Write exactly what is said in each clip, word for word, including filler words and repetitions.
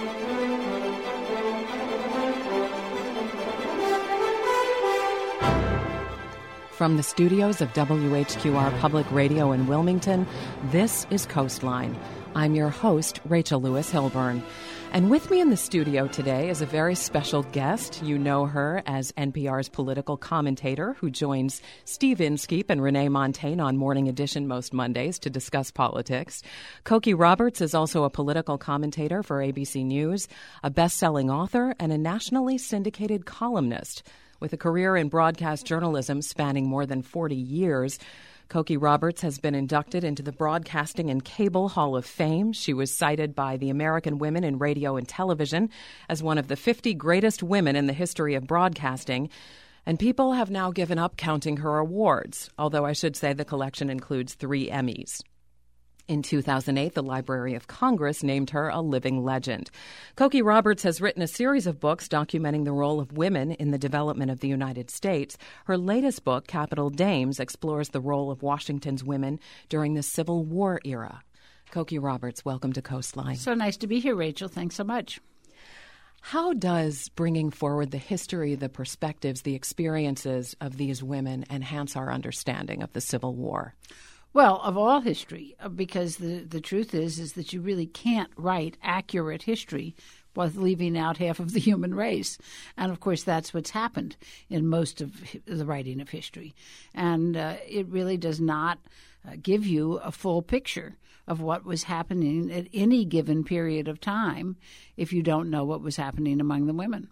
From the studios of W H Q R Public Radio in Wilmington, this is Coastline. I'm your host, Rachel Lewis Hilburn. And with me in the studio today is a very special guest. You know her as N P R's political commentator who joins Steve Inskeep and Renee Montagne on Morning Edition most Mondays to discuss politics. Cokie Roberts is also a political commentator for A B C News, a best-selling author, and a nationally syndicated columnist. With a career in broadcast journalism spanning more than forty years, Cokie Roberts has been inducted into the Broadcasting and Cable Hall of Fame. She was cited by the American Women in Radio and Television as one of the fifty greatest women in the history of broadcasting. And people have now given up counting her awards, although I should say the collection includes three Emmys. In two thousand eight, the Library of Congress named her a living legend. Cokie Roberts has written a series of books documenting the role of women in the development of the United States. Her latest book, Capital Dames, explores the role of Washington's women during the Civil War era. Cokie Roberts, welcome to Coastline. So nice to be here, Rachel. Thanks so much. How does bringing forward the history, the perspectives, the experiences of these women enhance our understanding of the Civil War? Well, of all history, because the, the truth is is that you really can't write accurate history with leaving out half of the human race. And, of course, that's what's happened in most of the writing of history. And uh, it really does not uh, give you a full picture of what was happening at any given period of time if you don't know what was happening among the women.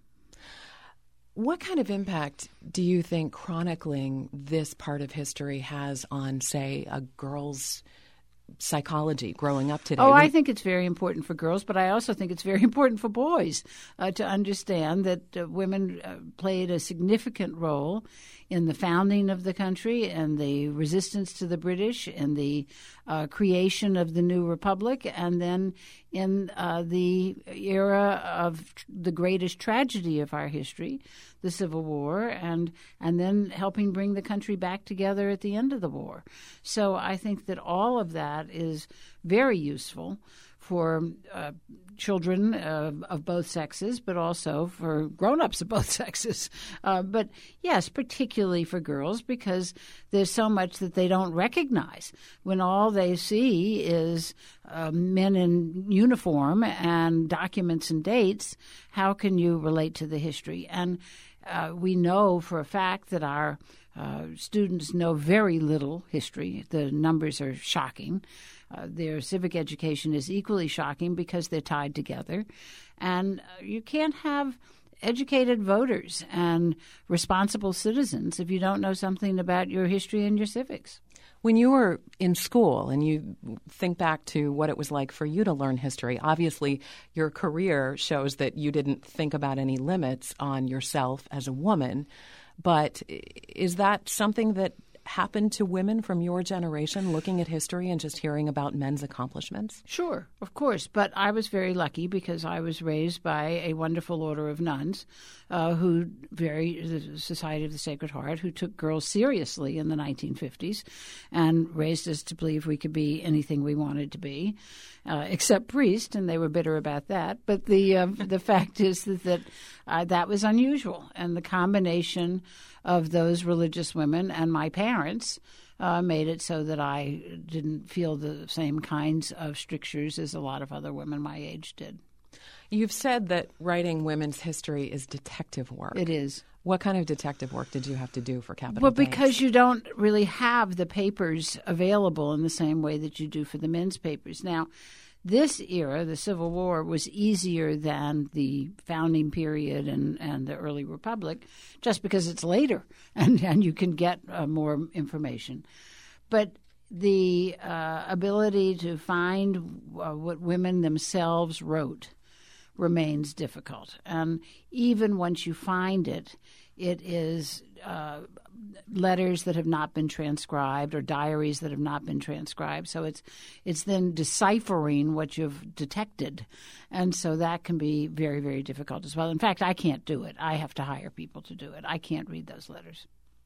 What kind of impact do you think chronicling this part of history has on, say, a girl's psychology growing up today? Oh, I think it's very important for girls, but I also think it's very important for boys uh, to understand that uh, women uh, played a significant role in the founding of the country and the resistance to the British and the uh, creation of the new republic, and then in uh, the era of tr- the greatest tragedy of our history, the Civil War, and and then helping bring the country back together at the end of the war. So I think that all of that is very useful for uh, children uh, of both sexes, but also for grown-ups of both sexes. Uh, but, yes, particularly for girls, because there's so much that they don't recognize. When all they see is uh, men in uniform and documents and dates, how can you relate to the history? And uh, we know for a fact that our uh, students know very little history. The numbers are shocking. Uh, their civic education is equally shocking because they're tied together. And uh, you can't have educated voters and responsible citizens if you don't know something about your history and your civics. When you were in school and you think back to what it was like for you to learn history, obviously your career shows that you didn't think about any limits on yourself as a woman. But is that something that happened to women from your generation, looking at history and just hearing about men's accomplishments? Sure, of course. But I was very lucky because I was raised by a wonderful order of nuns uh, who, very, the Society of the Sacred Heart, who took girls seriously in the nineteen fifties and raised us to believe we could be anything we wanted to be, uh, except priest, and they were bitter about that. But the uh, the fact is that, that uh, that was unusual, and the combination of those religious women and my parents uh, made it so that I didn't feel the same kinds of strictures as a lot of other women my age did. You've said that writing women's history is detective work. It is. What kind of detective work did you have to do for Capital Well, Dames? because you don't really have the papers available in the same way that you do for the men's papers. Now, this era, the Civil War, was easier than the founding period and, and the early republic just because it's later and, and you can get uh, more information. But the uh, ability to find uh, what women themselves wrote remains difficult. And even once you find it, it is uh, letters that have not been transcribed or diaries that have not been transcribed. So it's it's then deciphering what you've detected. And so that can be very, very difficult as well. In fact, I can't do it. I have to hire people to do it. I can't read those letters.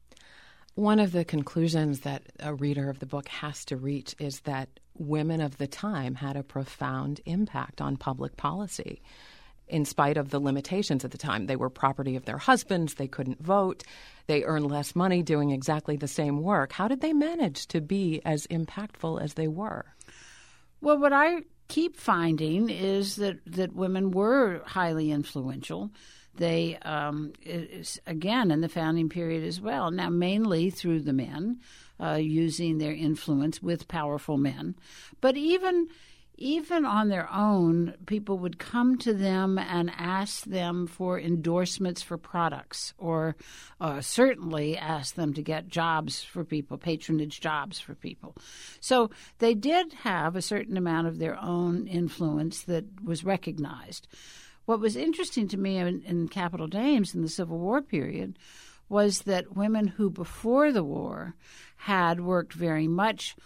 One of the conclusions that a reader of the book has to reach is that women of the time had a profound impact on public policy. in spite of the limitations at the time. They were property of their husbands. They couldn't vote. They earned less money doing exactly the same work. How did they manage to be as impactful as they were? Well, what I keep finding is that, that women were highly influential. They, um, is, again, in the founding period as well, now mainly through the men, uh, using their influence with powerful men. But even even on their own, people would come to them and ask them for endorsements for products, or uh, certainly ask them to get jobs for people, patronage jobs for people. So they did have a certain amount of their own influence that was recognized. What was interesting to me in, in capital names in the Civil War period was that women who before the war had worked very much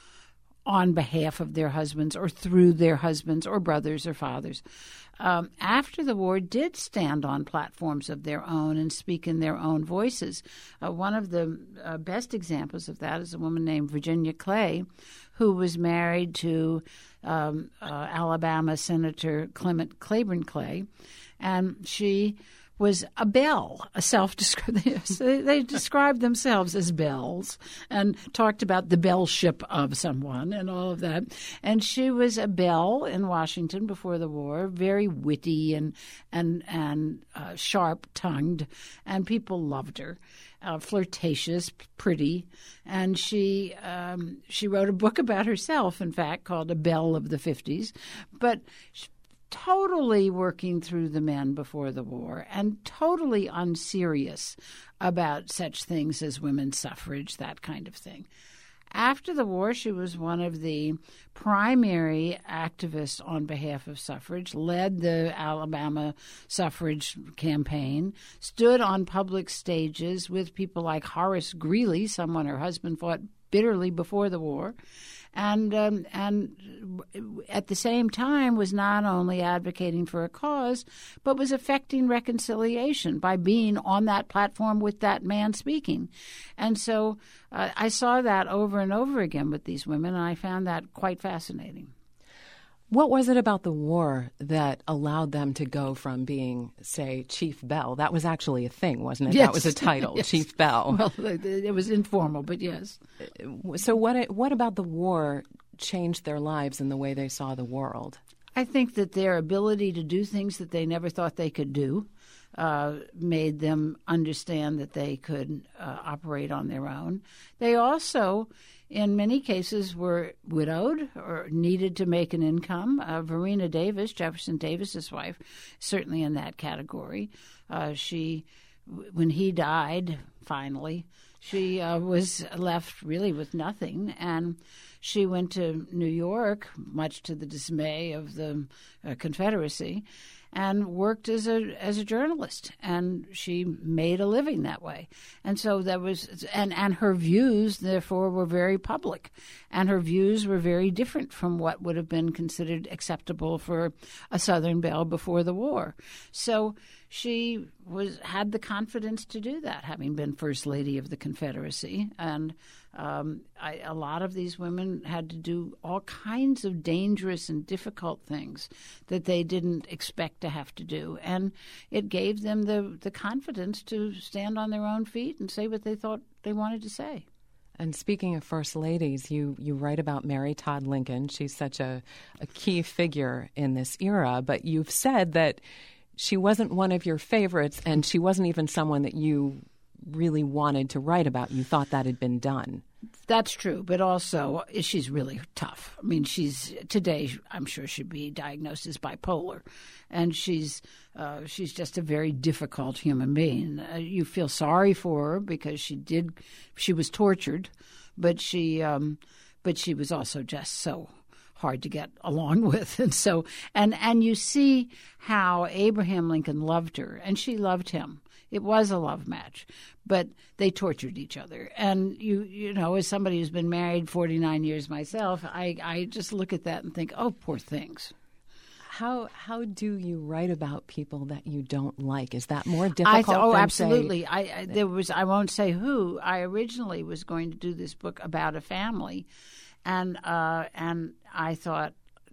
on behalf of their husbands or through their husbands or brothers or fathers, um, after the war did stand on platforms of their own and speak in their own voices. Uh, one of the uh, best examples of that is a woman named Virginia Clay, who was married to um, uh, Alabama Senator Clement Claiborne Clay, and she was a belle, a self-described. they, they described themselves as belles and talked about the belleship of someone and all of that. And she was a belle in Washington before the war, very witty and and and uh, sharp-tongued, and people loved her. Uh, flirtatious, pretty, and she um, she wrote a book about herself, in fact, called A Belle of the Fifties, but she, totally working through the men before the war and totally unserious about such things as women's suffrage, that kind of thing. After the war, she was one of the primary activists on behalf of suffrage, led the Alabama suffrage campaign, stood on public stages with people like Horace Greeley, someone her husband fought bitterly before the war, and um, and at the same time was not only advocating for a cause, but was effecting reconciliation by being on that platform with that man speaking. And so uh, I saw that over and over again with these women, and I found that quite fascinating. What was it about the war that allowed them to go from being, say, Chief Belle? That was actually a thing, wasn't it? Yes. That was a title, Yes. Chief Belle. Well, it was informal, but yes. So what what about the war changed their lives and the way they saw the world? I think that their ability to do things that they never thought they could do uh, made them understand that they could uh, operate on their own. They also, in many cases, were widowed or needed to make an income. Uh, Varina Davis, Jefferson Davis's wife, certainly in that category. Uh, she, when he died, finally, she uh, was left really with nothing, and she went to New York, much to the dismay of the uh, Confederacy, and worked as a as a journalist, and she made a living that way. And so there was, and, and her views, therefore, were very public, and her views were very different from what would have been considered acceptable for a Southern belle before the war. So she was had the confidence to do that, having been First Lady of the Confederacy. And um, I, a lot of these women had to do all kinds of dangerous and difficult things that they didn't expect to have to do. And it gave them the, the confidence to stand on their own feet and say what they thought they wanted to say. And speaking of First Ladies, you, you write about Mary Todd Lincoln. She's such a, a key figure in this era, but you've said that she wasn't one of your favorites, and she wasn't even someone that you really wanted to write about. You thought that had been done. That's true, but also she's really tough. I mean, she's today, I'm sure she'd be diagnosed as bipolar, and she's uh, she's just a very difficult human being. Uh, you feel sorry for her because she did, she was tortured, but she um, but she was also just so hard to get along with. And so, and, and you see how Abraham Lincoln loved her, and she loved him. It was a love match, but they tortured each other. And, you you know, as somebody who's been married forty-nine years myself, I, I just look at that and think, oh, poor things. How how do you write about people that you don't like? Is that more difficult? I th- oh, than absolutely. Say, I, I there was I won't say who. I originally was going to do this book about a family, and uh, and I thought,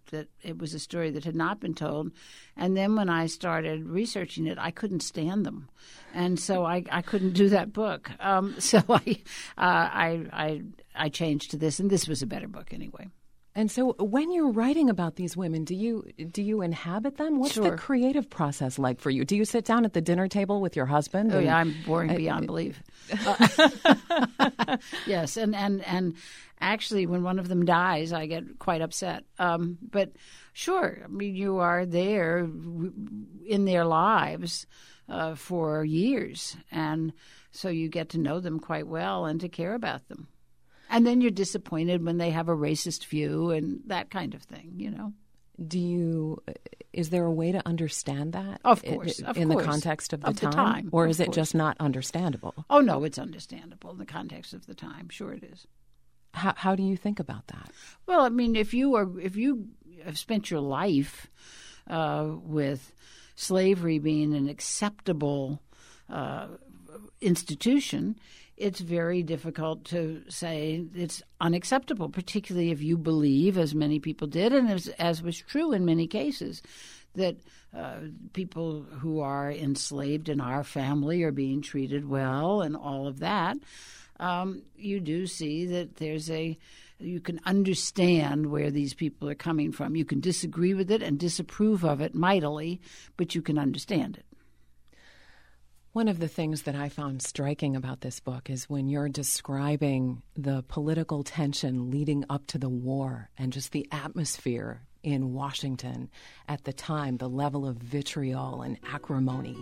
that it was a story that had not been told. And then when I started researching it, I couldn't stand them. And so I, I couldn't do that book. Um, so I, uh, I, I, I changed to this, and this was a better book anyway. And so when you're writing about these women, do you do you inhabit them? What's Sure. the creative process like for you? Do you sit down at the dinner table with your husband? Oh, and, yeah, I'm boring uh, beyond belief. Uh, yes, and, and, and actually when one of them dies, I get quite upset. Um, but sure, I mean, you are there in their lives uh, for years, and so you get to know them quite well and to care about them. And then you're disappointed when they have a racist view and that kind of thing, you know. Do you? Is there a way to understand that? Of course, in, of in course. the context of the Of the time, time, or of is it course. just not understandable? Oh, no, it's understandable in the context of the time. Sure it is. How, how do you think about that? Well, I mean, if you are, if you have spent your life uh, with slavery being an acceptable uh, institution, it's very difficult to say it's unacceptable, particularly if you believe, as many people did, and as, as was true in many cases, that uh, people who are enslaved in our family are being treated well and all of that. Um, you do see that there's a you can understand where these people are coming from. You can disagree with it and disapprove of it mightily, but you can understand it. One of the things that I found striking about this book is when you're describing the political tension leading up to the war and just the atmosphere in Washington at the time, the level of vitriol and acrimony.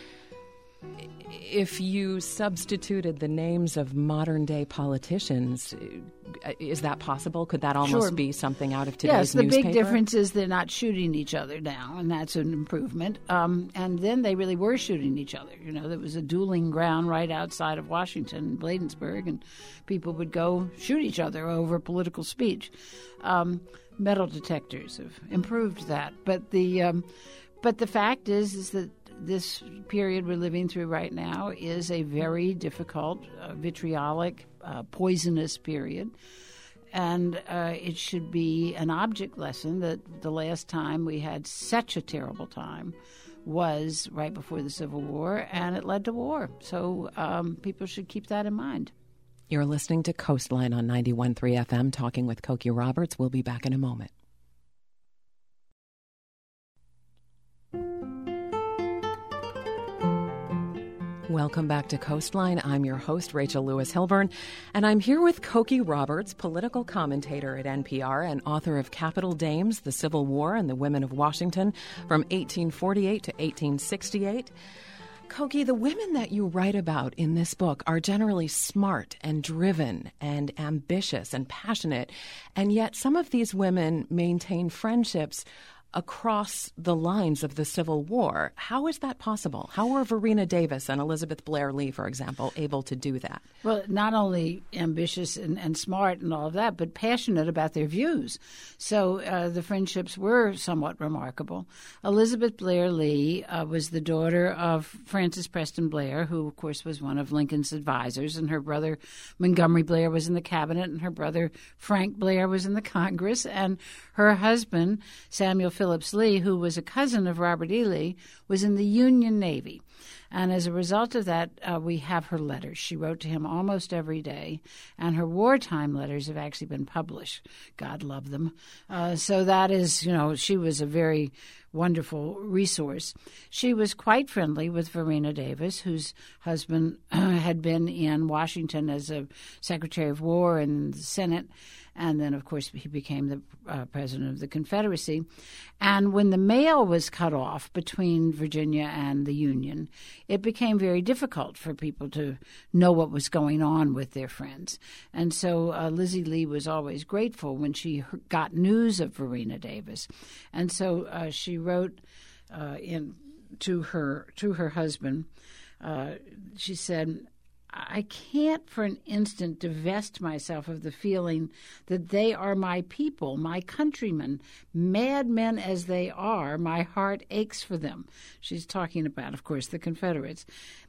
If you substituted the names of modern-day politicians, is that possible? Could that almost Sure. be something out of today's Yes, the newspaper? big difference is they're not shooting each other now, and that's an improvement. Um, and then they really were shooting each other. You know, there was a dueling ground right outside of Washington, Bladensburg, and people would go shoot each other over political speech. Um, metal detectors have improved that, but the um, but the fact is is that this period we're living through right now is a very difficult, uh, vitriolic, uh, poisonous period. And uh, it should be an object lesson that the last time we had such a terrible time was right before the Civil War, and it led to war. So um, people should keep that in mind. You're listening to Coastline on ninety-one point three F M, talking with Cokie Roberts. We'll be back in a moment. Welcome back to Coastline. I'm your host, Rachel Lewis Hilburn, and I'm here with Cokie Roberts, political commentator at N P R and author of Capital Dames, The Civil War and the Women of Washington from eighteen forty-eight to eighteen sixty-eight. Cokie, the women that you write about in this book are generally smart and driven and ambitious and passionate, and yet some of these women maintain friendships across the lines of the Civil War. How is that possible? How were Verena Davis and Elizabeth Blair Lee, for example, able to do that? Well, not only ambitious and, and smart and all of that, but passionate about their views. So uh, the friendships were somewhat remarkable. Elizabeth Blair Lee uh, was the daughter of Francis Preston Blair, who, of course, was one of Lincoln's advisors, and her brother Montgomery Blair was in the cabinet, and her brother Frank Blair was in the Congress, and her husband, Samuel Phillips Lee, who was a cousin of Robert E. Lee, was in the Union Navy. And as a result of that, uh, we have her letters. She wrote to him almost every day, and her wartime letters have actually been published. God love them. Uh, so that is, you know, she was a very wonderful resource. She was quite friendly with Verena Davis, whose husband had been in Washington as a Secretary of War in the Senate, and then, of course, he became the uh, president of the Confederacy. And when the mail was cut off between Virginia and the Union, it became very difficult for people to know what was going on with their friends. And so uh, Lizzie Lee was always grateful when she got news of Verena Davis. And so uh, she wrote uh, in to her to her husband. Uh, she said, I can't for an instant divest myself of the feeling that they are my people, my countrymen. Madmen as they are, my heart aches for them. She's talking about, of course, the Confederates.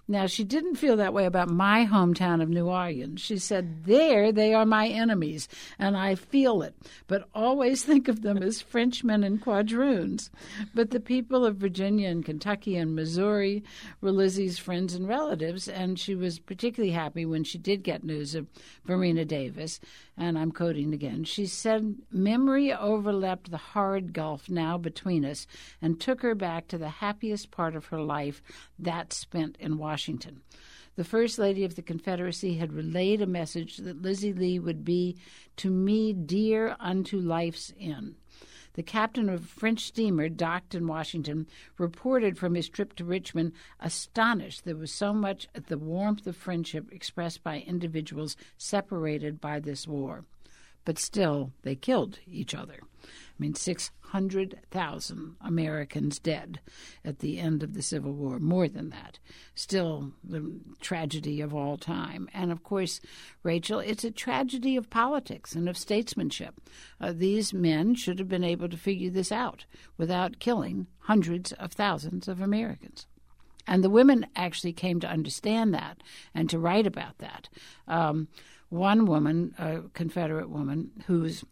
Now, she didn't feel that way about my hometown of New Orleans. She said, there they are my enemies, and I feel it, but always think of them as Frenchmen and quadroons. But the people of Virginia and Kentucky and Missouri were Lizzie's friends and relatives, and she was particularly happy when she did get news of Varina Davis. And I'm quoting again. She said, memory overleapt the horrid gulf now between us and took her back to the happiest part of her life, that spent in Washington. The First Lady of the Confederacy had relayed a message that Lizzie Lee would be to me dear unto life's end. The captain of a French steamer docked in Washington reported from his trip to Richmond, astonished there was so much at the warmth of friendship expressed by individuals separated by this war. But still, they killed each other. I mean, six hundred thousand Americans dead at the end of the Civil War, more than that. Still the tragedy of all time. And, of course, Rachel, it's a tragedy of politics and of statesmanship. Uh, these men should have been able to figure this out without killing hundreds of thousands of Americans. And the women actually came to understand that and to write about that. Um, one woman, a Confederate woman, whose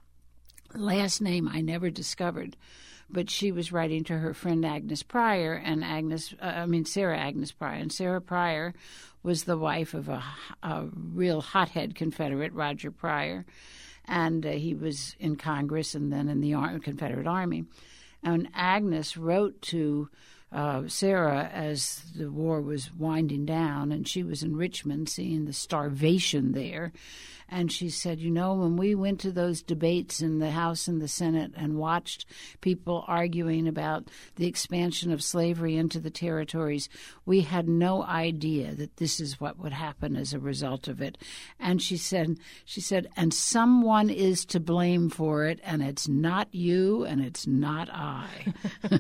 last name I never discovered, but she was writing to her friend Agnes Pryor, and Agnes, uh, I mean Sarah Agnes Pryor, and Sarah Pryor was the wife of a, a real hothead Confederate, Roger Pryor, and uh, he was in Congress and then in the Ar- Confederate Army. And Agnes wrote to uh, Sarah as the war was winding down, and she was in Richmond seeing the starvation there. And she said, you know, when we went to those debates in the House and the Senate and watched people arguing about the expansion of slavery into the territories, we had no idea that this is what would happen as a result of it. And she said, she said, and someone is to blame for it, and it's not you, and it's not I.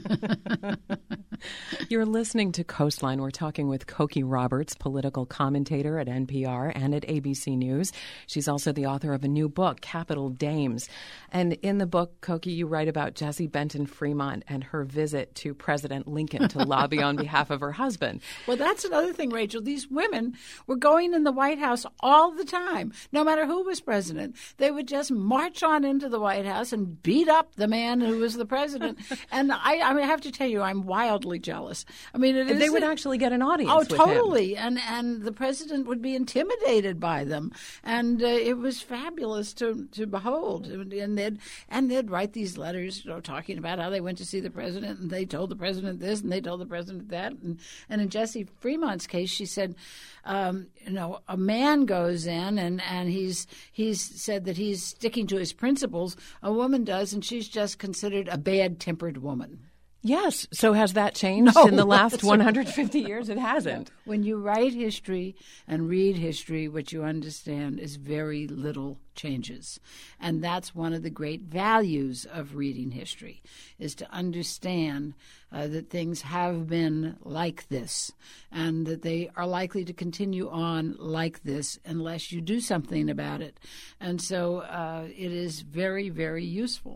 You're listening to Coastline. We're talking with Cokie Roberts, political commentator at N P R and at A B C News. She's also the author of a new book, Capital Dames. And in the book, Cokie, you write about Jessie Benton Fremont and her visit to President Lincoln to lobby on behalf of her husband. Well, that's another thing, Rachel. These women were going in the White House all the time, no matter who was president. They would just march on into the White House and beat up the man who was the president. And I, I mean, I have to tell you, I'm wildly jealous. I mean, it is they would actually get an audience. Oh, with totally. him. And and the president would be intimidated by them, and uh, it was fabulous to to behold. And they'd and they'd write these letters, you know, talking about how they went to see the president, and they told the president this, and they told the president that. And and in Jessie Fremont's case, she said, um, you know, a man goes in and and he's he's said that he's sticking to his principles. A woman does, and she's just considered a bad-tempered woman. Yes. So has that changed no, in the last one hundred fifty years? It hasn't. When you write history and read history, what you understand is very little changes. And that's one of the great values of reading history, is to understand uh, that things have been like this and that they are likely to continue on like this unless you do something about it. And so uh, it is very, very useful.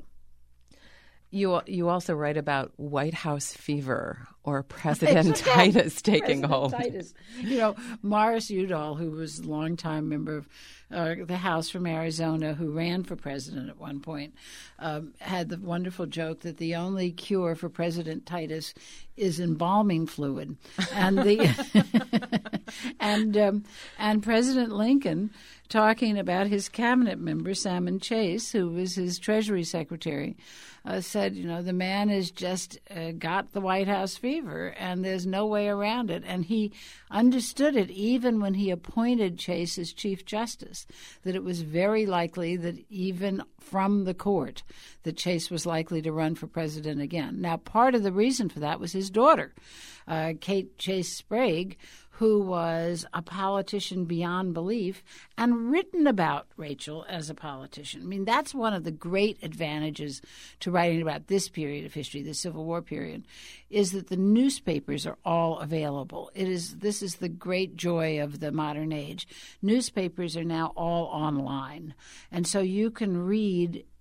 You you also write about White House fever, or President-itis taking hold. President-itis. You know, Morris Udall, who was a longtime member of uh, the House from Arizona, who ran for president at one point, um, had the wonderful joke that the only cure for President-itis is embalming fluid, and the and um, and President Lincoln, talking about his cabinet member Salmon Chase, who was his Treasury Secretary, uh, said, you know, the man has just uh, got the White House fever, and there's no way around it. And he understood it even when he appointed Chase as Chief Justice, that it was very likely that even from the court that Chase was likely to run for president again. Now, part of the reason for that was his daughter, uh, Kate Chase Sprague, who was a politician beyond belief and written about, Rachel, as a politician. I mean, that's one of the great advantages to writing about this period of history, the Civil War period, is that the newspapers are all available. It is this is the great joy of the modern age. Newspapers are now all online, and so you can read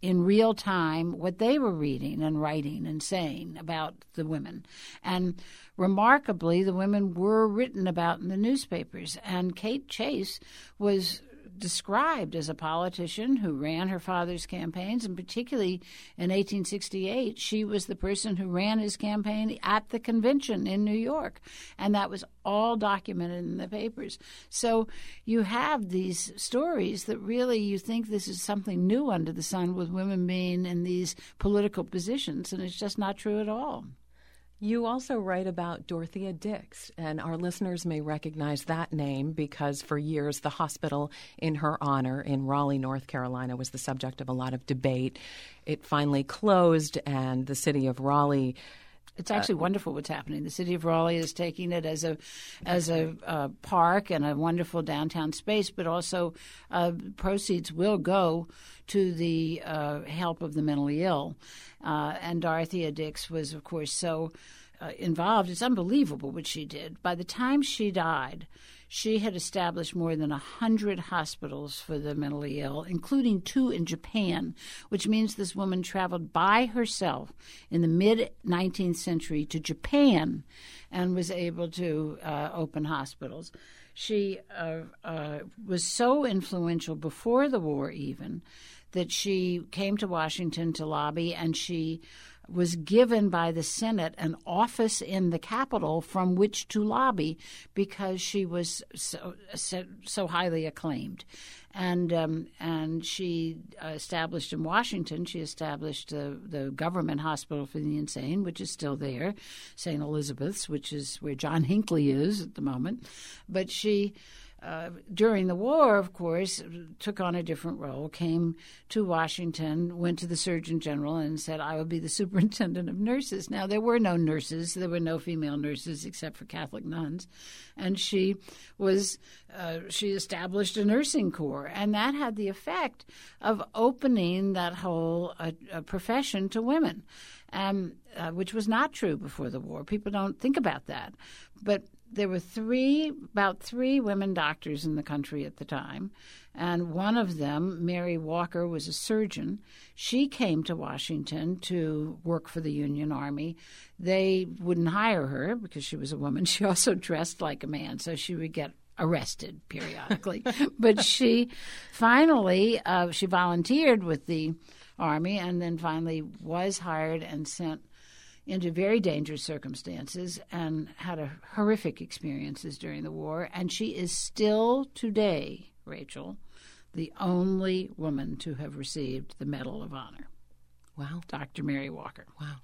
in real time what they were reading and writing and saying about the women. And remarkably, the women were written about in the newspapers. And Kate Chase was described as a politician who ran her father's campaigns, and particularly in eighteen sixty-eight, she was the person who ran his campaign at the convention in New York, and that was all documented in the papers. So you have these stories that really you think this is something new under the sun with women being in these political positions, and it's just not true at all. You also write about Dorothea Dix, and our listeners may recognize that name because for years the hospital in her honor in Raleigh, North Carolina, was the subject of a lot of debate. It finally closed, and the city of Raleigh... It's actually uh, wonderful what's happening. The city of Raleigh is taking it as a as a uh, park and a wonderful downtown space, but also uh, proceeds will go to the uh, help of the mentally ill. Uh, and Dorothea Dix was, of course, so uh, involved. It's unbelievable what she did. By the time she died, she had established more than one hundred hospitals for the mentally ill, including two in Japan, which means this woman traveled by herself in the mid-nineteenth century to Japan and was able to uh, open hospitals. She uh, uh, was so influential before the war even that she came to Washington to lobby, and she was given by the Senate an office in the Capitol from which to lobby because she was so so, so highly acclaimed. And um, and she established in Washington, she established uh, the Government Hospital for the Insane, which is still there, Saint Elizabeth's, which is where John Hinckley is at the moment. But she... Uh, during the war, of course, took on a different role, came to Washington, went to the Surgeon General and said, I will be the superintendent of nurses. Now, there were no nurses. There were no female nurses except for Catholic nuns. And she was uh, she established a nursing corps, and that had the effect of opening that whole uh, uh, profession to women, um, uh, which was not true before the war. People don't think about that. But there were three, about three women doctors in the country at the time, and one of them, Mary Walker, was a surgeon. She came to Washington to work for the Union Army. They wouldn't hire her because she was a woman. She also dressed like a man, so she would get arrested periodically. But she finally, uh, she volunteered with the Army and then finally was hired and sent into very dangerous circumstances and had a horrific experiences during the war. And she is still today, Rachel, the only woman to have received the Medal of Honor. Wow. Doctor Mary Walker. Wow.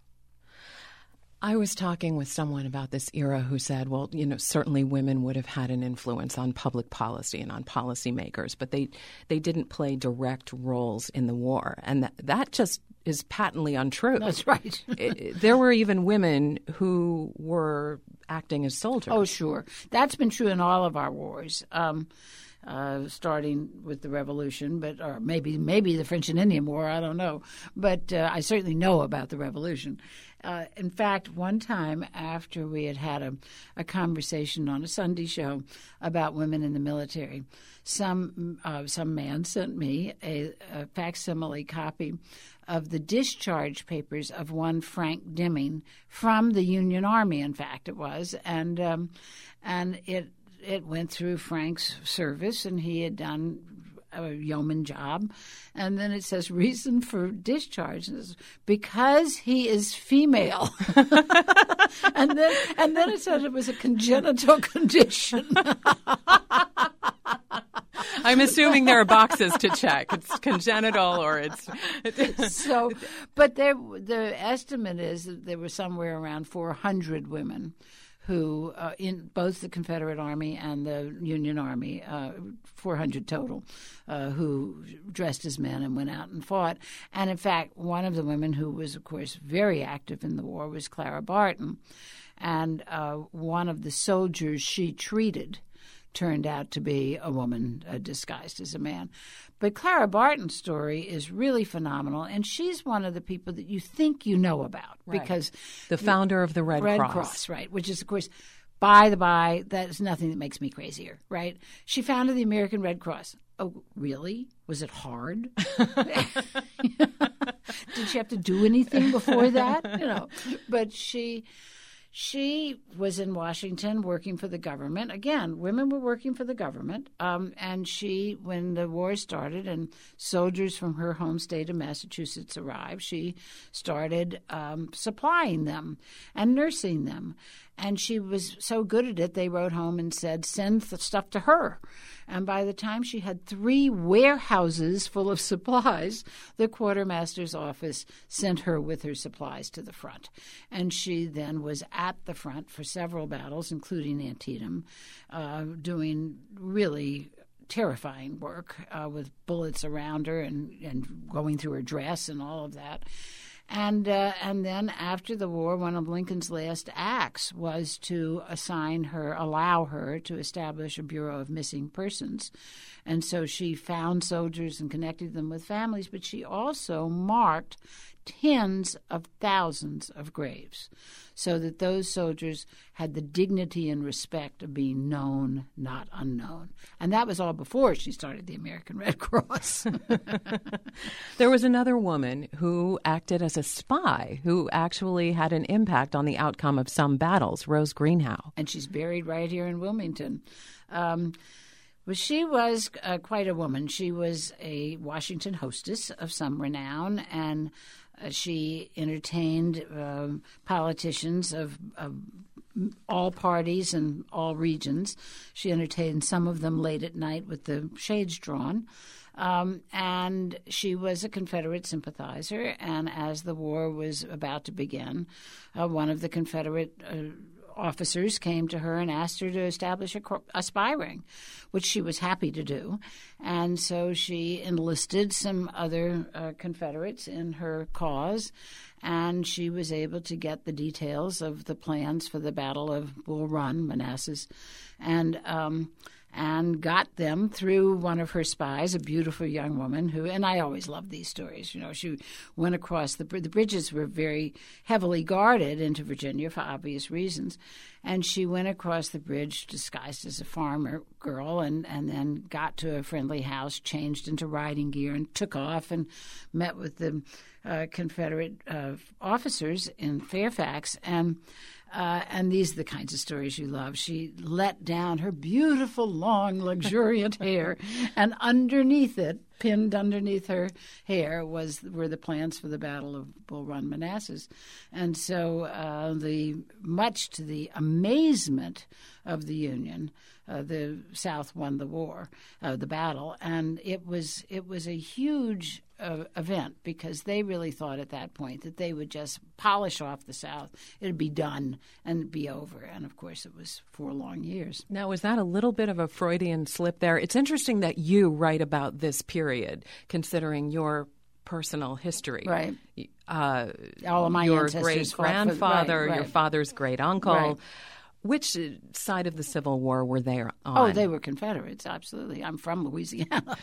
I was talking with someone about this era who said, well, you know, certainly women would have had an influence on public policy and on policymakers, but they they didn't play direct roles in the war. And that, that just is patently untrue. That's right. it, there were even women who were acting as soldiers. Oh, sure. That's been true in all of our wars. Um Uh, starting with the Revolution, but or maybe maybe the French and Indian War, I don't know. But uh, I certainly know about the Revolution. Uh, in fact, one time after we had had a, a conversation on a Sunday show about women in the military, some uh, some man sent me a, a facsimile copy of the discharge papers of one Frank Deming from the Union Army, in fact it was, and um, and it It went through Frank's service, and he had done a yeoman job. And then it says, reason for discharge. And it's because he is female. and then and then it said it was a congenital condition. I'm assuming there are boxes to check. It's congenital or it's... so, but there, the estimate is that there were somewhere around four hundred women who, uh, in both the Confederate Army and the Union Army, uh, four hundred total, uh, who dressed as men and went out and fought. And, in fact, one of the women who was, of course, very active in the war was Clara Barton. And uh, one of the soldiers she treated turned out to be a woman uh, disguised as a man. But Clara Barton's story is really phenomenal, and she's one of the people that you think you know about. Right. Because the founder of the Red, Red Cross. Cross, right, which is, of course, by the by, that's nothing that makes me crazier, right? She founded the American Red Cross. Oh, really? Was it hard? Did she have to do anything before that? You know, but she... She was in Washington working for the government. Again, women were working for the government. Um, and she, when the war started and soldiers from her home state of Massachusetts arrived, she started um, supplying them and nursing them. And she was so good at it, they wrote home and said, send the stuff to her. And by the time she had three warehouses full of supplies, the quartermaster's office sent her with her supplies to the front. And she then was at the front for several battles, including Antietam, uh, doing really terrifying work uh, with bullets around her and, and going through her dress and all of that. And uh, and then after the war, one of Lincoln's last acts was to assign her, allow her to establish a Bureau of Missing Persons. And so she found soldiers and connected them with families, but she also marked tens of thousands of graves so that those soldiers had the dignity and respect of being known, not unknown. And that was all before she started the American Red Cross. There was another woman who acted as a spy who actually had an impact on the outcome of some battles, Rose Greenhow. And she's buried right here in Wilmington. Um, Well, she was uh, quite a woman. She was a Washington hostess of some renown, and uh, she entertained uh, politicians of, of all parties and all regions. She entertained some of them late at night with the shades drawn. Um, and she was a Confederate sympathizer, and as the war was about to begin, uh, one of the Confederate uh, officers came to her and asked her to establish a, a spy ring, which she was happy to do. And so she enlisted some other uh, Confederates in her cause, and she was able to get the details of the plans for the Battle of Bull Run, Manassas, and um, and got them through one of her spies, a beautiful young woman who, and I always love these stories, you know, she went across, the, the bridges were very heavily guarded into Virginia for obvious reasons, and she went across the bridge disguised as a farmer girl and, and then got to a friendly house, changed into riding gear, and took off and met with the uh, Confederate uh, officers in Fairfax, and Uh, and these are the kinds of stories you love. She let down her beautiful, long, luxuriant hair, and underneath it, pinned underneath her hair, was were the plans for the Battle of Bull Run, Manassas. And so, uh, the much to the amazement of the Union, uh, the South won the war, uh, the battle, and it was it was a huge Uh, event because they really thought at that point that they would just polish off the South. It'd be done and be over. And, of course, it was four long years. Now, was that a little bit of a Freudian slip there? It's interesting that you write about this period, considering your personal history. Right. Uh, All of my your ancestors great-grandfather, right, right. your father's great-uncle. Right. Which side of the Civil War were they on? Oh, they were Confederates, absolutely. I'm from Louisiana.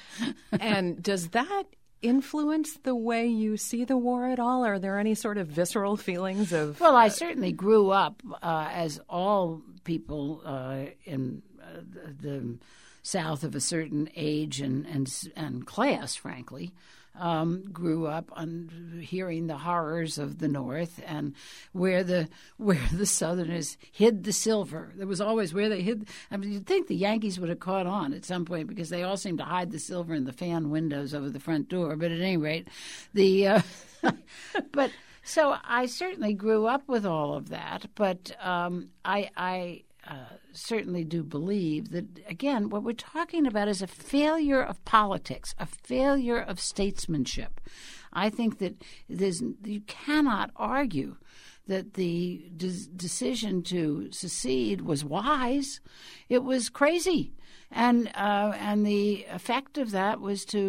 And does that influence the way you see the war at all? Are there any sort of visceral feelings of... Well, I certainly grew up, uh, as all people uh, in uh, the South of a certain age and, and, and class, frankly, um, grew up on hearing the horrors of the North and where the where the Southerners hid the silver. There was always where they hid. I mean, you'd think the Yankees would have caught on at some point because they all seemed to hide the silver in the fan windows over the front door. But at any rate, the uh, but so I certainly grew up with all of that. But um, I. I Uh, certainly do believe that, again, what we're talking about is a failure of politics, a failure of statesmanship. I think that there's, you cannot argue that the de- decision to secede was wise. It was crazy. And uh, and the effect of that was to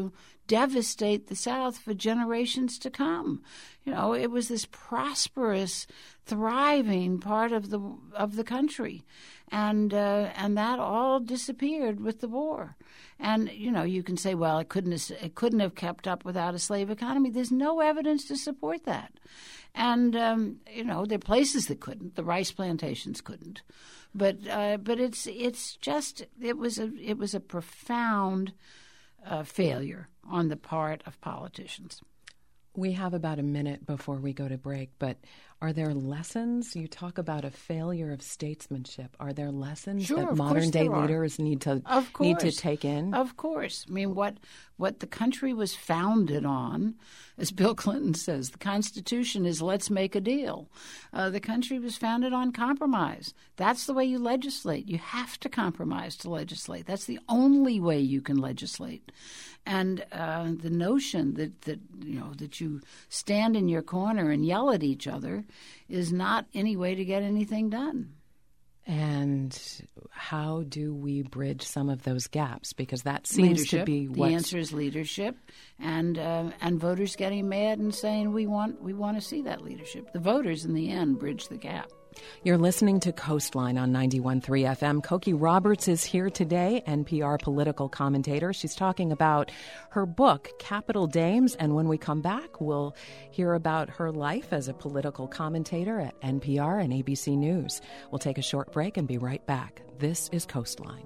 devastate the South for generations to come. You know, it was this prosperous, thriving part of the of the country, and uh, and that all disappeared with the war. And you know, you can say, well, it couldn't have, it couldn't have kept up without a slave economy. There's no evidence to support that. And um, you know, there are places that couldn't. The rice plantations couldn't. But uh, but it's it's just it was a it was a profound uh, failure on the part of politicians. We have about a minute before we go to break, but are there lessons? You talk about a failure of statesmanship. Are there lessons sure, that modern-day leaders need to of course. need to take in? Of course. I mean, what what the country was founded on, as Bill Clinton says, the Constitution is let's make a deal. Uh, the country was founded on compromise. That's the way you legislate. You have to compromise to legislate. That's the only way you can legislate. And uh, the notion that, that you know that you stand in your corner and yell at each other is not any way to get anything done. And how do we bridge some of those gaps? Because that seems leadership. to be what the answer is leadership, and uh, and voters getting mad and saying we want we want to see that leadership. The voters in the end bridge the gap. You're listening to Coastline on ninety-one point three F M. Cokie Roberts is here today, N P R political commentator. She's talking about her book, Capital Dames, and when we come back, we'll hear about her life as a political commentator at N P R and A B C News. We'll take a short break and be right back. This is Coastline.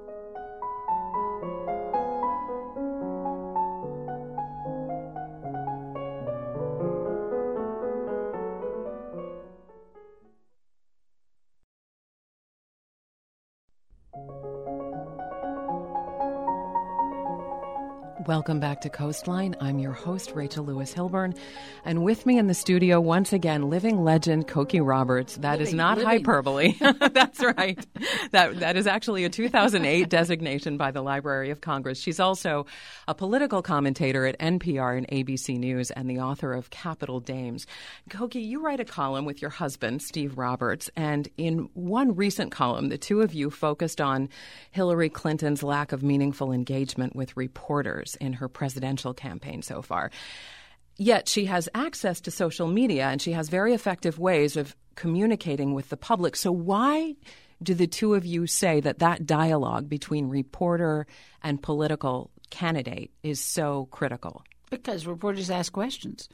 Welcome back to Coastline. I'm your host, Rachel Lewis Hilburn. And with me in the studio, once again, living legend Cokie Roberts. That living, is not living. hyperbole. That's right. That That is actually a two thousand eight designation by the Library of Congress. She's also a political commentator at N P R and A B C News and the author of Capital Dames. Cokie, you write a column with your husband, Steve Roberts. And in one recent column, the two of you focused on Hillary Clinton's lack of meaningful engagement with reporters in her presidential campaign so far. Yet she has access to social media and she has very effective ways of communicating with the public. So why do the two of you say that that dialogue between reporter and political candidate is so critical? Because reporters ask questions,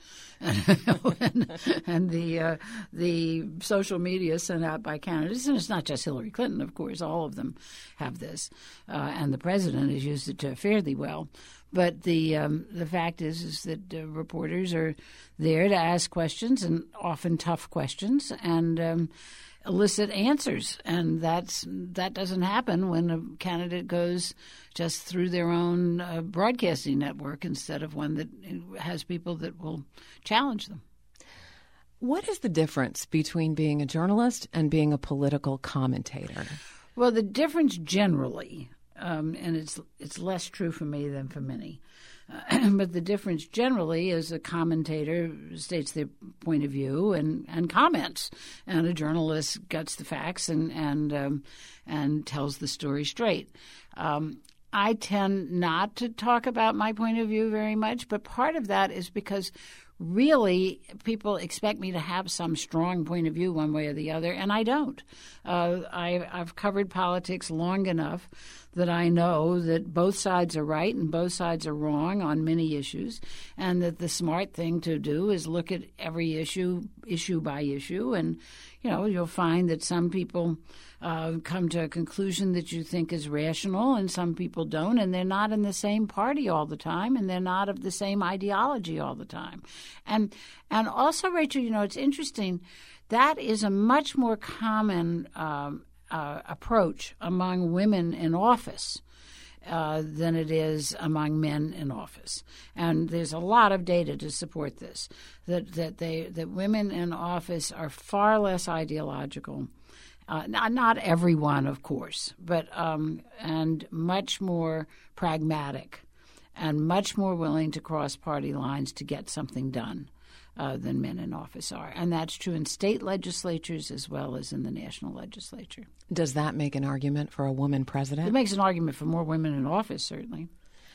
and, and the uh, the social media sent out by candidates, and it's not just Hillary Clinton, of course, all of them have this, uh, and the president has used it uh, fairly well. But the um, the fact is is that uh, reporters are there to ask questions, and often tough questions, and um, elicit answers, and that's that doesn't happen when a candidate goes just through their own uh, broadcasting network instead of one that has people that will challenge them. What is the difference between being a journalist and being a political commentator? Well, the difference generally, um, and it's it's less true for me than for many, uh, but the difference generally is a commentator states their point of view and, and comments, and a journalist gets the facts and and um, and tells the story straight. Um, I tend not to talk about my point of view very much, but part of that is because really people expect me to have some strong point of view one way or the other, and I don't. Uh, I, I've covered politics long enough that I know that both sides are right and both sides are wrong on many issues, and that the smart thing to do is look at every issue, issue by issue, and, you know, you'll find that some people uh, come to a conclusion that you think is rational and some people don't, and they're not in the same party all the time, and they're not of the same ideology all the time. And and also, Rachel, you know, it's interesting, that is a much more common um, uh, approach among women in office uh, than it is among men in office. And there's a lot of data to support this, that that they that women in office are far less ideological. Uh, not, not everyone, of course, but um, and much more pragmatic and much more willing to cross party lines to get something done uh, than men in office are. And that's true in state legislatures as well as in the national legislature. Does that make an argument for a woman president? It makes an argument for more women in office, certainly.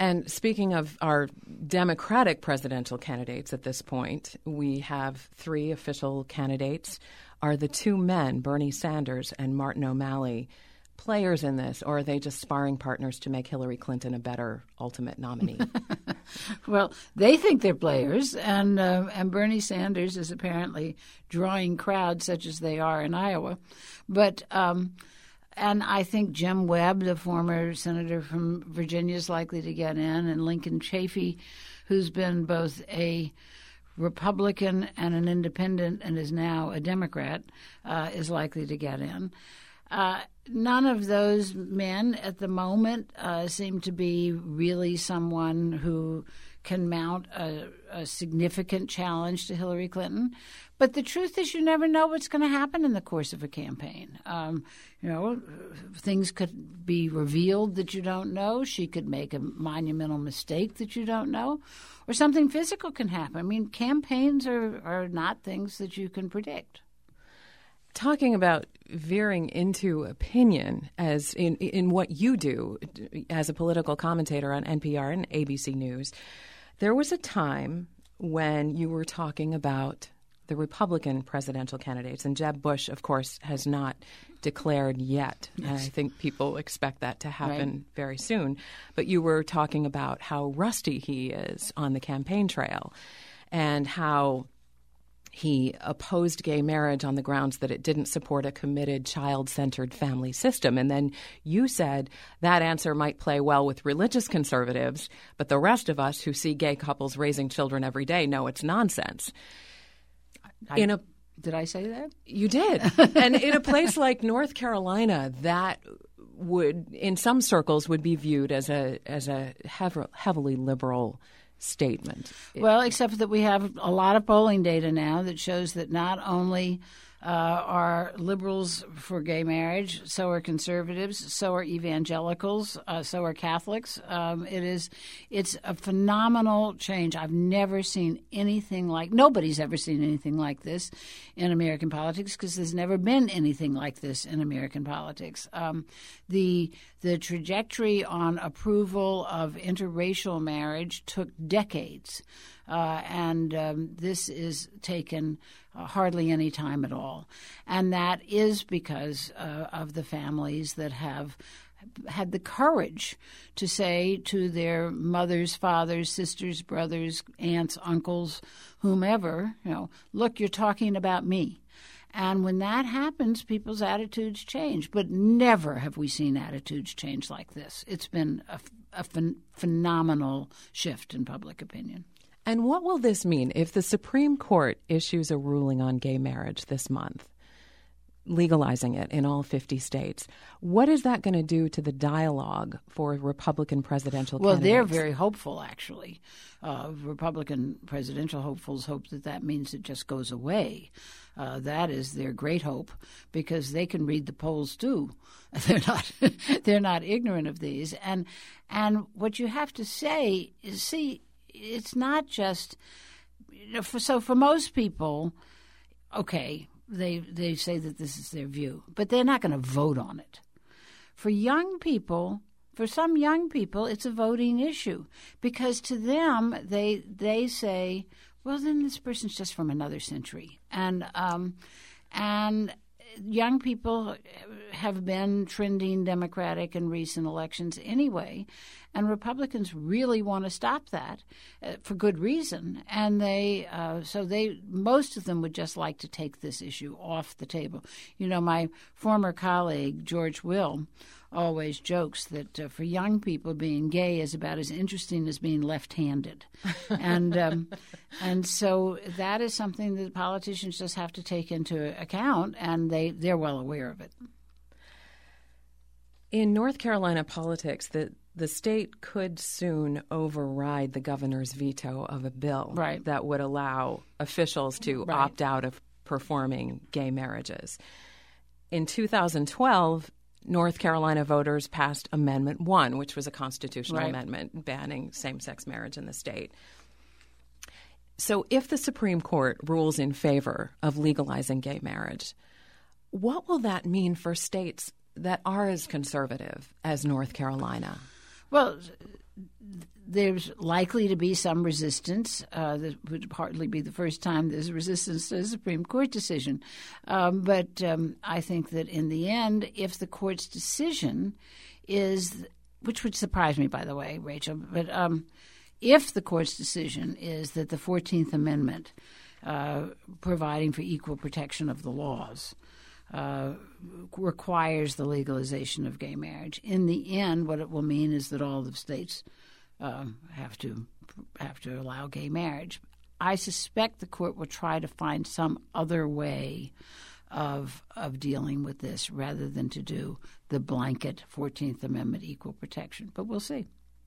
And speaking of our Democratic presidential candidates at this point, we have three official candidates. Are the two men, Bernie Sanders and Martin O'Malley, players in this, or are they just sparring partners to make Hillary Clinton a better ultimate nominee? Well, they think they're players, and uh, and Bernie Sanders is apparently drawing crowds such as they are in Iowa. But um, and I think Jim Webb, the former senator from Virginia, is likely to get in, and Lincoln Chafee, who's been both a Republican and an independent and is now a Democrat, uh, is likely to get in. Uh, none of those men at the moment uh, seem to be really someone who can mount a, a significant challenge to Hillary Clinton. But the truth is, you never know what's going to happen in the course of a campaign. Um, you know, things could be revealed that you don't know. She could make a monumental mistake that you don't know. Or something physical can happen. I mean, campaigns are, are not things that you can predict. Talking about veering into opinion as in in what you do as a political commentator on N P R and A B C News, there was a time when you were talking about the Republican presidential candidates, and Jeb Bush, of course, has not declared yet. Yes. And I think people expect that to happen right. very soon. But you were talking about how rusty he is on the campaign trail and how he opposed gay marriage on the grounds that it didn't support a committed, child-centered family system. And then you said that answer might play well with religious conservatives, but the rest of us who see gay couples raising children every day know it's nonsense. I, in a, did I say that? You did. And in a place like North Carolina, that would, in some circles, would be viewed as a as a hev- heavily liberal statement. Well, except that we have a lot of polling data now that shows that not only uh, are liberals for gay marriage, so are conservatives, so are evangelicals, uh, so are Catholics. Um, it is, it's a phenomenal change. I've never seen anything like, nobody's ever seen anything like this in American politics because there's never been anything like this in American politics. Um, the The trajectory on approval of interracial marriage took decades, uh, and um, this is taken uh, hardly any time at all. And that is because uh, of the families that have had the courage to say to their mothers, fathers, sisters, brothers, aunts, uncles, whomever, you know, look, you're talking about me. And when that happens, people's attitudes change. But never have we seen attitudes change like this. It's been a, a phen- phenomenal shift in public opinion. And what will this mean if the Supreme Court issues a ruling on gay marriage this month, legalizing it in all fifty states? What is that going to do to the dialogue for Republican presidential well, candidates? Well, they're very hopeful, actually. Uh, Republican presidential hopefuls hope that that means it just goes away. Uh, that is their great hope because they can read the polls too. They're not they're not ignorant of these. And and what you have to say is, see, it's not just you know, for, so for most people, okay, they they say that this is their view, but they're not going to vote on it. For young people, for some young people, it's a voting issue because to them they they say, well, then this person's just from another century. And um, and young people have been trending Democratic in recent elections anyway, and Republicans really want to stop that uh, for good reason. And they uh, so they most of them would just like to take this issue off the table. You know, my former colleague George Will always jokes that uh, for young people, being gay is about as interesting as being left-handed. and um, and so that is something that politicians just have to take into account, and they, they're well aware of it. In North Carolina politics, the, the state could soon override the governor's veto of a bill right. that would allow officials to right. opt out of performing gay marriages. In two thousand twelve, North Carolina voters passed Amendment one, which was a constitutional right. amendment banning same-sex marriage in the state. So if the Supreme Court rules in favor of legalizing gay marriage, what will that mean for states that are as conservative as North Carolina? Well, there's likely to be some resistance. Uh, this would hardly be the first time there's resistance to a Supreme Court decision. Um, but um, I think that in the end, if the court's decision is, which would surprise me, by the way, Rachel, but um, if the court's decision is that the fourteenth Amendment, uh, providing for equal protection of the laws, uh, requires the legalization of gay marriage, in the end, what it will mean is that all the states uh, have to have to allow gay marriage. I suspect the court will try to find some other way of of dealing with this rather than to do the blanket fourteenth Amendment equal protection. But we'll see.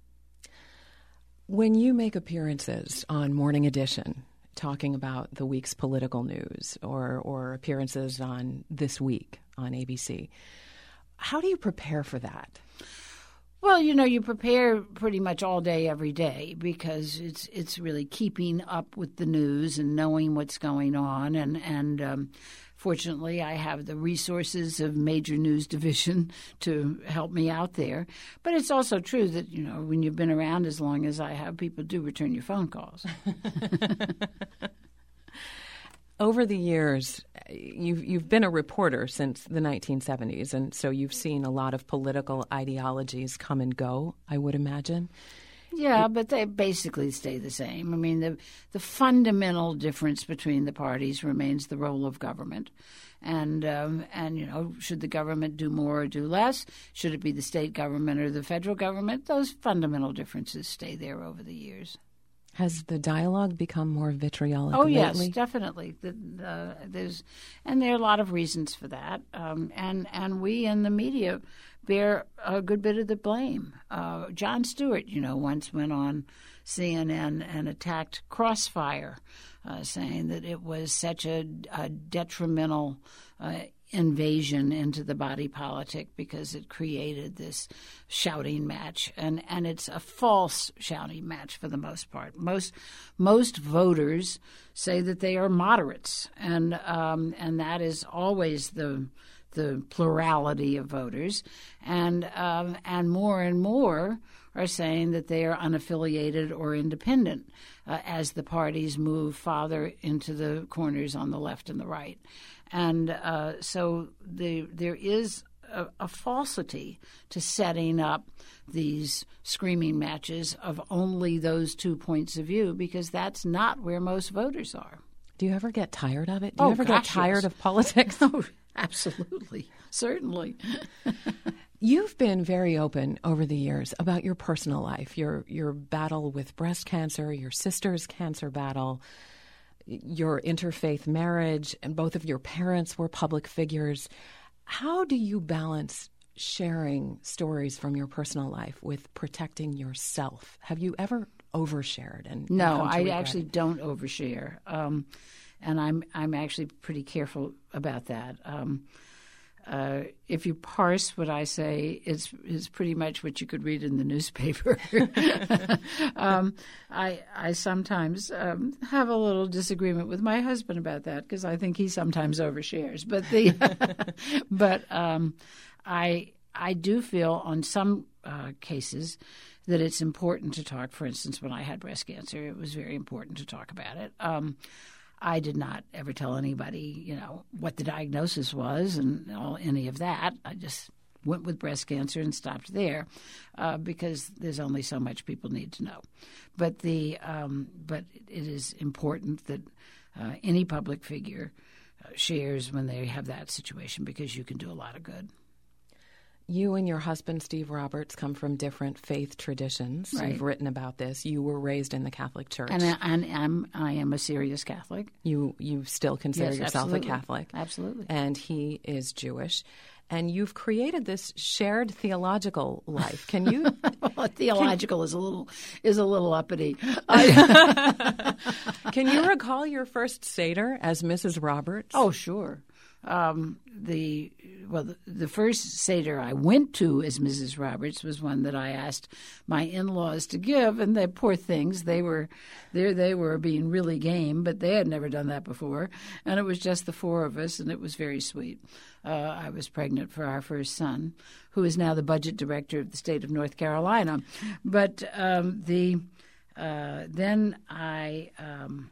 When you make appearances on Morning Edition talking about the week's political news or, or appearances on This Week on A B C, how do you prepare for that? Well, you know, you prepare pretty much all day, every day, because it's it's really keeping up with the news and knowing what's going on. And, and um, fortunately, I have the resources of Major News Division to help me out there. But it's also true that, you know, when you've been around as long as I have, people do return your phone calls. Over the years, you've you've been a reporter since the nineteen seventies, and so you've seen a lot of political ideologies come and go, I would imagine. Yeah, but they basically stay the same. I mean, the the fundamental difference between the parties remains the role of government. And, um, and you know, should the government do more or do less? Should it be the state government or the federal government? Those fundamental differences stay there over the years. Has the dialogue become more vitriolic oh, lately? yes, definitely. The, uh, there's, and there are a lot of reasons for that. Um, and, and we in the media bear a good bit of the blame. Uh, Jon Stewart, you know, once went on C N N and attacked Crossfire, uh, saying that it was such a, a detrimental uh, invasion into the body politic because it created this shouting match, and and it's a false shouting match for the most part. Most most voters say that they are moderates, and um, and that is always the the plurality of voters, and um, and more and more are saying that they are unaffiliated or independent uh, as the parties move farther into the corners on the left and the right. And uh, so the, there is a, a falsity to setting up these screaming matches of only those two points of view, because that's not where most voters are. Do you ever get tired of it? Do you oh, ever gosh, get tired yes. of politics? Oh, absolutely. Certainly. You've been very open over the years about your personal life, your your battle with breast cancer, your sister's cancer battle, your interfaith marriage, and both of your parents were public figures. How do you balance sharing stories from your personal life with protecting yourself? Have you ever overshared? And no, come to I regret actually it? don't overshare, um, and I'm I'm actually pretty careful about that. Um, Uh, if you parse what I say, it's, it's pretty much what you could read in the newspaper. um, I, I sometimes um, have a little disagreement with my husband about that because I think he sometimes overshares. But the but um, I I do feel on some uh, cases that it's important to talk. For instance, when I had breast cancer, it was very important to talk about it. Um, I did not ever tell anybody, you know, what the diagnosis was and all, any of that. I just went with breast cancer and stopped there uh, because there's only so much people need to know. But the um, but it is important that uh, any public figure uh, shares when they have that situation, because you can do a lot of good. You and your husband, Steve Roberts, come from different faith traditions. Right. You've written about this. You were raised in the Catholic Church. And, I, and I'm, I am a serious Catholic. You you still consider Yes, yourself absolutely. a Catholic. Absolutely. And he is Jewish. And you've created this shared theological life. Can you? Well, theological can, is a little is a little uppity. Can you recall your first Seder as Missus Roberts? Oh, sure. um, the well, the, the first Seder I went to as Missus Roberts was one that I asked my in-laws to give, and the poor things, they were there. They were being really game, but they had never done that before, and it was just the four of us, and it was very sweet. Uh, I was pregnant for our first son, who is now the budget director of the state of North Carolina. But um, the uh, then I um,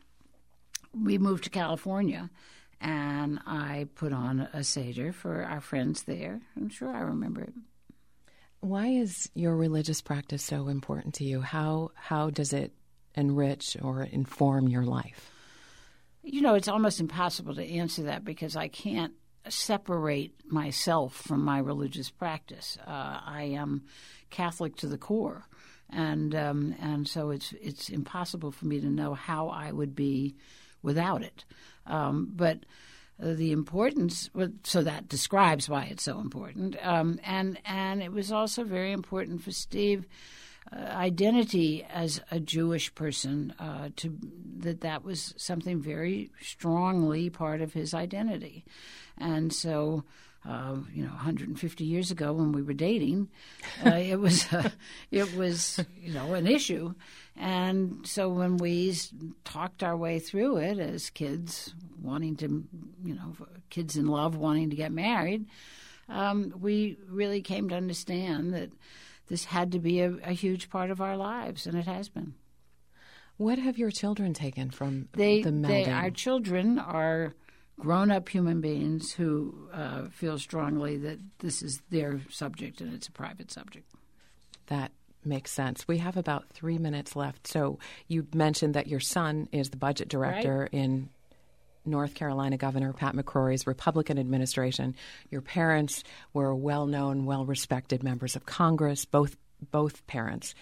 we moved to California. And I put on a Seder for our friends there. I'm sure I remember it. Why is your religious practice so important to you? How how does it enrich or inform your life? You know, it's almost impossible to answer that because I can't separate myself from my religious practice. Uh, I am Catholic to the core, and um, and so it's it's impossible for me to know how I would be without it. Um, but uh, the importance, so that describes why it's so important. Um, and and it was also very important for Steve, uh, identity as a Jewish person, uh, to that that was something very strongly part of his identity. And so, uh, you know, one hundred fifty years ago when we were dating, uh, it was uh, it was you know an issue. And so when we talked our way through it as kids wanting to, you know, kids in love wanting to get married, um, we really came to understand that this had to be a, a huge part of our lives, and it has been. What have your children taken from they, the melding? They, our children are grown-up human beings who uh, feel strongly that this is their subject and it's a private subject. That makes sense. We have about three minutes left. So you mentioned that your son is the budget director right. in North Carolina Governor Pat McCrory's Republican administration. Your parents were well-known, well-respected members of Congress, both both parents.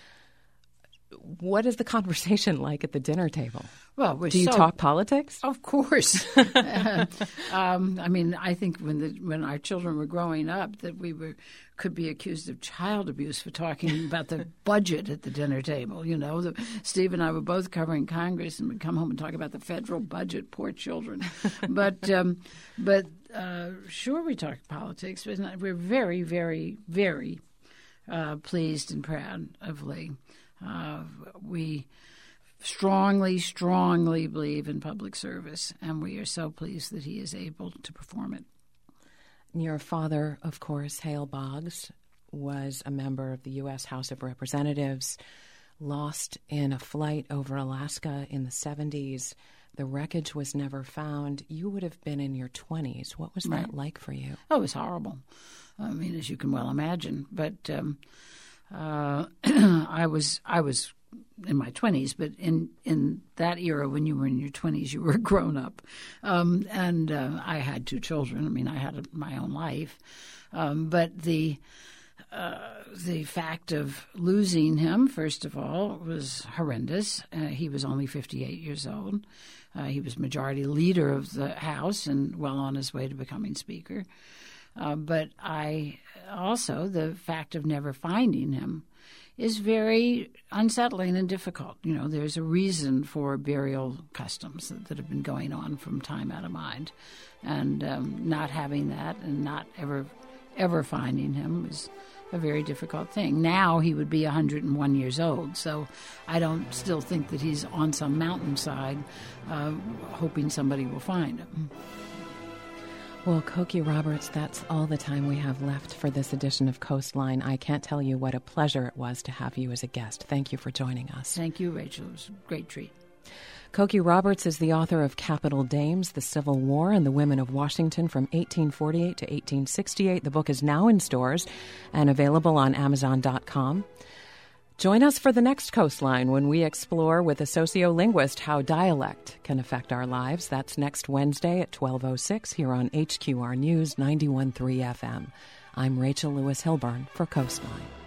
What is the conversation like at the dinner table? Well, we're do you so, talk politics? Of course. um, I mean, I think when the when our children were growing up, that we were could be accused of child abuse for talking about the budget at the dinner table. You know, the, Steve and I were both covering Congress, and would come home and talk about the federal budget. Poor children. but um, but uh, sure, we talk politics. We're very, very, very uh, pleased and proud of Lee. Uh, we strongly, strongly believe in public service, and we are so pleased that he is able to perform it. Your father, of course, Hale Boggs, was a member of the U S House of Representatives, lost in a flight over Alaska in the seventies. The wreckage was never found. You would have been in your twenties. What was right. that like for you? Oh, it was horrible. I mean, as you can well imagine. But um, uh, I was I was in my twenties, but in, in that era when you were in your twenties, you were grown up. Um, and uh, I had two children. I mean, I had a, my own life. Um, but the uh, the fact of losing him, first of all, was horrendous. Uh, he was only fifty-eight years old. Uh, he was majority leader of the House and well on his way to becoming Speaker. Uh, but I also, the fact of never finding him is very unsettling and difficult. You know, there's a reason for burial customs that, that have been going on from time out of mind. And um, not having that and not ever, ever finding him is a very difficult thing. Now he would be one hundred one years old, so I don't still think that he's on some mountainside uh, hoping somebody will find him. Well, Cokie Roberts, that's all the time we have left for this edition of Coastline. I can't tell you what a pleasure it was to have you as a guest. Thank you for joining us. Thank you, Rachel. It was a great treat. Cokie Roberts is the author of Capital Dames, The Civil War and the Women of Washington from eighteen forty-eight to eighteen sixty-eight. The book is now in stores and available on Amazon dot com. Join us for the next Coastline when we explore with a sociolinguist how dialect can affect our lives. That's next Wednesday at twelve oh six here on H Q R News ninety-one point three F M. I'm Rachel Lewis Hilburn for Coastline.